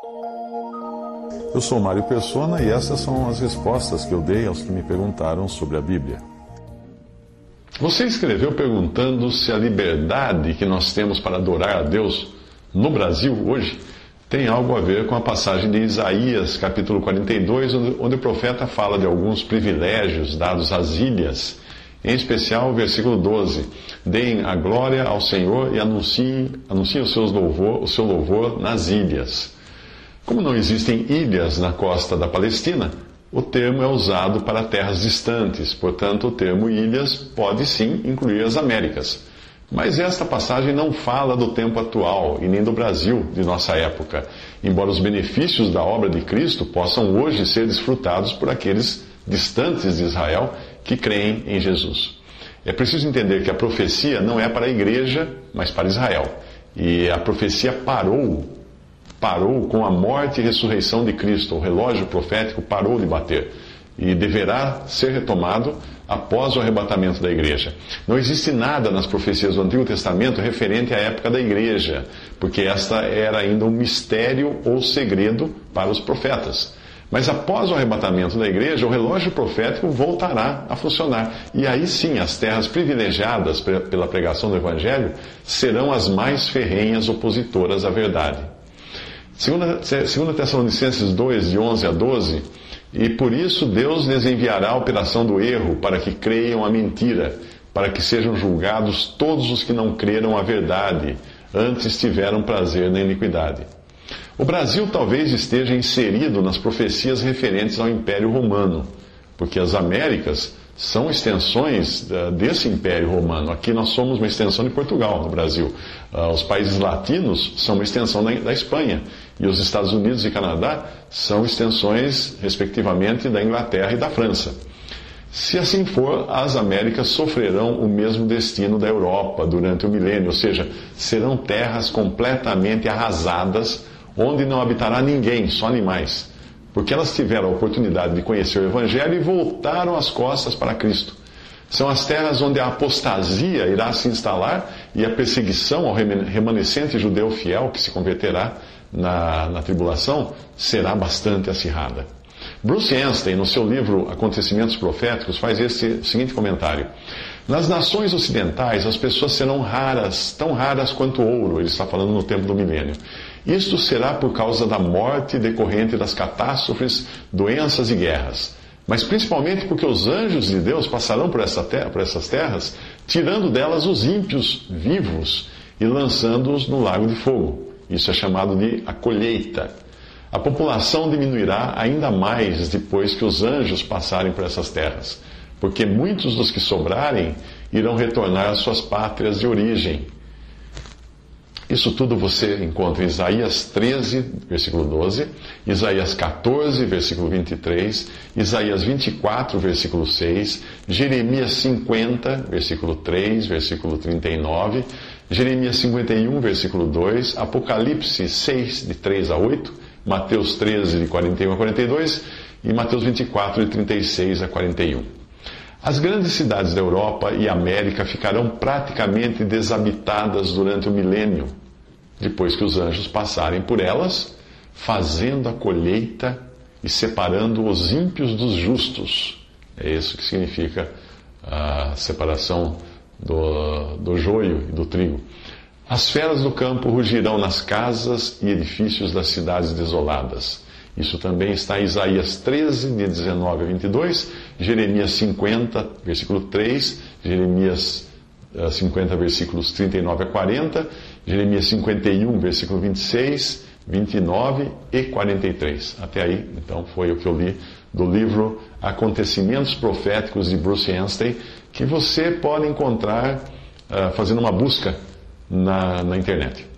Eu sou Mário Persona e essas são as respostas que eu dei aos que me perguntaram sobre a Bíblia. Você escreveu perguntando se a liberdade que nós temos para adorar a Deus no Brasil hoje tem algo a ver com a passagem de Isaías, capítulo 42, onde o profeta fala de alguns privilégios dados às ilhas, em especial o versículo 12: deem a glória ao Senhor e anunciem o seu louvor nas ilhas. Como não existem ilhas na costa da Palestina, o termo é usado para terras distantes, portanto o termo ilhas pode sim incluir as Américas. Mas esta passagem não fala do tempo atual e nem do Brasil de nossa época, embora os benefícios da obra de Cristo possam hoje ser desfrutados por aqueles distantes de Israel que creem em Jesus. É preciso entender que a profecia não é para a igreja, mas para Israel. E a profecia parou com a morte e ressurreição de Cristo. O relógio profético parou de bater e deverá ser retomado após o arrebatamento da igreja. Não existe nada nas profecias do Antigo Testamento referente à época da igreja, porque esta era ainda um mistério ou segredo para os profetas. Mas após o arrebatamento da igreja, o relógio profético voltará a funcionar. E aí sim, as terras privilegiadas pela pregação do Evangelho serão as mais ferrenhas opositoras à verdade. 2 Tessalonicenses 2, de 11 a 12, e por isso Deus lhes enviará a operação do erro, para que creiam a mentira, para que sejam julgados todos os que não creram a verdade, antes tiveram prazer na iniquidade. O Brasil talvez esteja inserido nas profecias referentes ao Império Romano, porque as Américas são extensões desse Império Romano. Aqui nós somos uma extensão de Portugal, no Brasil. Os países latinos são uma extensão da Espanha. E os Estados Unidos e Canadá são extensões, respectivamente, da Inglaterra e da França. Se assim for, as Américas sofrerão o mesmo destino da Europa durante o milênio, ou seja, serão terras completamente arrasadas, onde não habitará ninguém, só animais, porque elas tiveram a oportunidade de conhecer o Evangelho e voltaram as costas para Cristo. São as terras onde a apostasia irá se instalar e a perseguição ao remanescente judeu fiel que se converterá na tribulação será bastante acirrada. Bruce Anstey, no seu livro Acontecimentos Proféticos, faz esse seguinte comentário: nas nações ocidentais, as pessoas serão raras, tão raras quanto ouro. Ele está falando no tempo do milênio. Isto será por causa da morte decorrente das catástrofes, doenças e guerras. Mas principalmente porque os anjos de Deus passarão por essas terras, tirando delas os ímpios vivos e lançando-os no lago de fogo. Isso é chamado de a colheita. A população diminuirá ainda mais depois que os anjos passarem por essas terras, porque muitos dos que sobrarem irão retornar às suas pátrias de origem. Isso tudo você encontra em Isaías 13, versículo 12, Isaías 14, versículo 23, Isaías 24, versículo 6, Jeremias 50, versículo 3, versículo 39, Jeremias 51, versículo 2, Apocalipse 6, de 3 a 8, Mateus 13, de 41 a 42 e Mateus 24, de 36 a 41. As grandes cidades da Europa e América ficarão praticamente desabitadas durante o milênio, depois que os anjos passarem por elas, fazendo a colheita e separando os ímpios dos justos. É isso que significa a separação do joio e do trigo. As feras do campo rugirão nas casas e edifícios das cidades desoladas. Isso também está em Isaías 13, de 19 a 22, Jeremias 50, versículo 3, Jeremias 50, versículos 39 a 40, Jeremias 51, versículo 26, 29 e 43. Até aí, então, foi o que eu li do livro Acontecimentos Proféticos de Bruce Anstey, que você pode encontrar fazendo uma busca na internet.